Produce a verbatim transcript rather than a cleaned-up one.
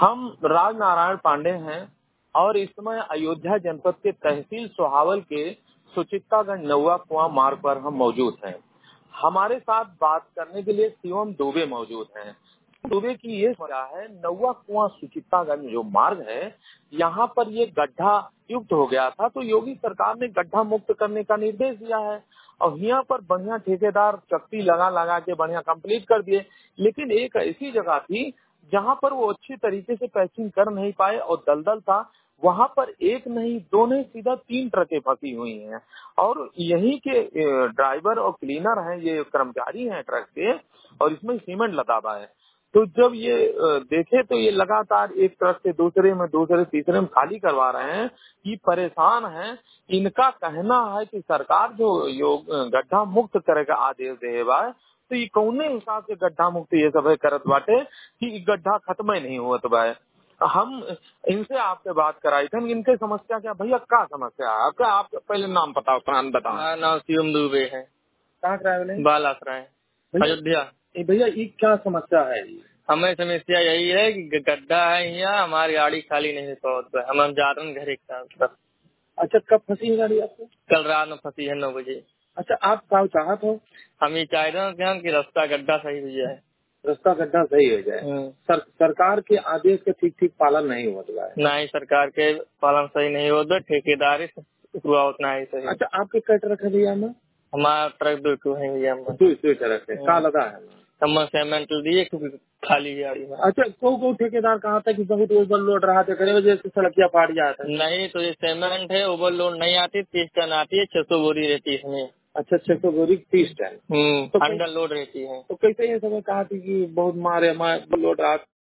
हम राज नारायण पांडे हैं और इस समय अयोध्या जनपद के तहसील सोहावल के सुचित्तागंज नौवा कुआं मार्ग पर हम मौजूद हैं। हमारे साथ बात करने के लिए शिवम दुबे मौजूद हैं। दुबे की ये समस्या है, नौवा कुआं सुचित्तागंज जो मार्ग है यहाँ पर ये गड्ढा युक्त हो गया था, तो योगी सरकार ने गड्ढा मुक्त करने का निर्देश दिया है और यहाँ पर बढ़िया ठेकेदार चक्की लगा लगा के बढ़िया कंप्लीट कर दिए। लेकिन एक ऐसी जगह थी जहाँ पर वो अच्छी तरीके से पैचिंग कर नहीं पाए और दलदल था, वहाँ पर एक नहीं दो नहीं सीधा तीन ट्रकें फंसी हुई हैं और यहीं के ड्राइवर और क्लीनर हैं, ये कर्मचारी हैं ट्रक के, और इसमें सीमेंट लदा हुआ है। तो जब ये देखे तो ये लगातार एक ट्रक से दूसरे में दूसरे तीसरे में खाली करवा रहे हैं, ये परेशान हैं। इनका कहना है कि सरकार जो गड्ढा मुक्त करे का आदेश दे बा, तो ये कौने हिसाब से गड्ढा मुक्त ये सब करत बाटे कि गड्ढा खत्म ही नहीं हुआ बा। हम इनसे आपसे बात कराई थी, इनके समस्या क्या भैया, क्या समस्या है आपका? आप पहले नाम बताओ, प्राण बताओ। हाँ, नाम शिवम दुबे है। कहाँ ट्रैवल बाल आश्रय अयोध्या। भैया ये क्या समस्या है? हमें समस्या यही है कि गड्ढा है यहाँ, हमारी गाड़ी खाली नहीं पहुँच हम हम जा रहे हैं घर एक तरफ। अच्छा, कब फंसी है गाड़ी आपको? कल रात में फंसी है नौ बजे। अच्छा, आप क्या चाहते हो? हम ये चाह रहे हैं कि रास्ता गड्ढा सही हो जाए, रास्ता गड्ढा सही हो जाए। सर, सरकार के आदेश का ठीक ठीक पालन नहीं होता है। नहीं, सरकार के पालन सही नहीं होता, ठेकेदारी हुआ उतना ही सही। अच्छा, आपके कई ट्रक है भैया? में हमारा ट्रक दो है भैया, दो ट्रक है। क्या लगा है? हम सीमेंट दिए खाली गाड़ी में। अच्छा, को को ठेकेदार कहा था कि बहुत ओवरलोड रहा था, करे वजह से सड़किया फाट जाता है। नहीं, तो ये सीमेंट है, ओवरलोड नहीं आती, तीस टन आती है, छह सौ बोरी रहती है इसमें। अच्छा, छह सौ बोरी तीस टन तो अंडर लोड रहती है। तो कैसे ये समय कहा थी कि बहुत मारे लोड रहा